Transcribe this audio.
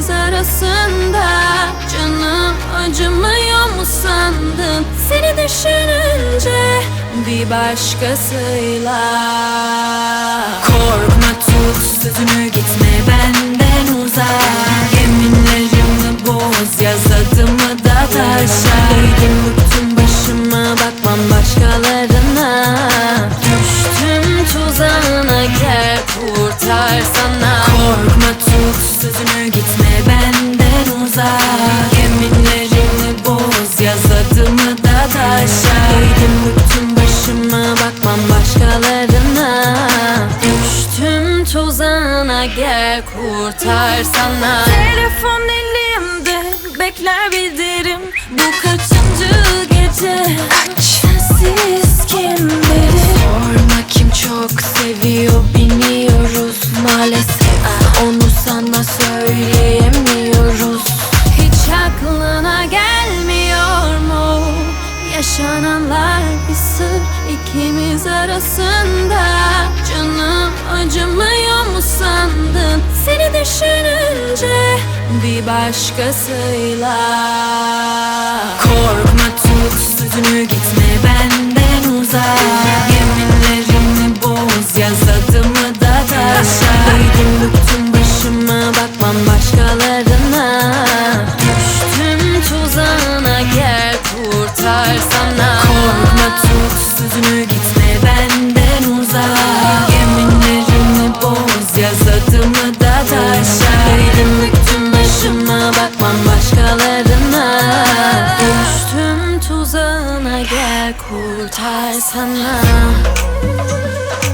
ikimiz arasında. Canım acımıyor mu sandın? Seni düşününce bir başkasıyla. Korkma, tut sözünü, gitme benden uzak. Yeminlerimi boz, yaz adımı da taşa. Değdim bıktım başıma, bakmam başkalarına. Düştüm tuzağına, gel kurtarsana. Korkma, tut sözünü, gitme benden uzak. Yeminlerimi boz, yaz adımı da taşa. Değdim bıktım başıma, bakmam başkalarına. Düştüm tuzağına, gel kurtarsana. Telefon elimde, bekler bildirim. Bu kaçıncı gece? Sensiz kim bilir? Sorma, kim çok seviyor biliyoruz maalesef. Onu sana söyleyemiyoruz. Hiç aklına gelmiyor mu? Yaşananlar bir sır ikimiz arasında. Canım acımıyor mu sandın? Seni düşününce bir başkasıyla. Korkma, tut sözünü, gitme benden uzak. Yeminlerimi boz, yaz adımı da taşa. Değdim bıktım başıma, bakmam başkalarına. Düştüm tuzağına, gel kurtarsana. Korkma, tut sözünü, gitme benden uzak. Yeminlerimi boz, yaz adımı da taşa. Değdim bıktım başıma, bakmam başkalarına. Düştüm tuzağına, gel kurtarsana.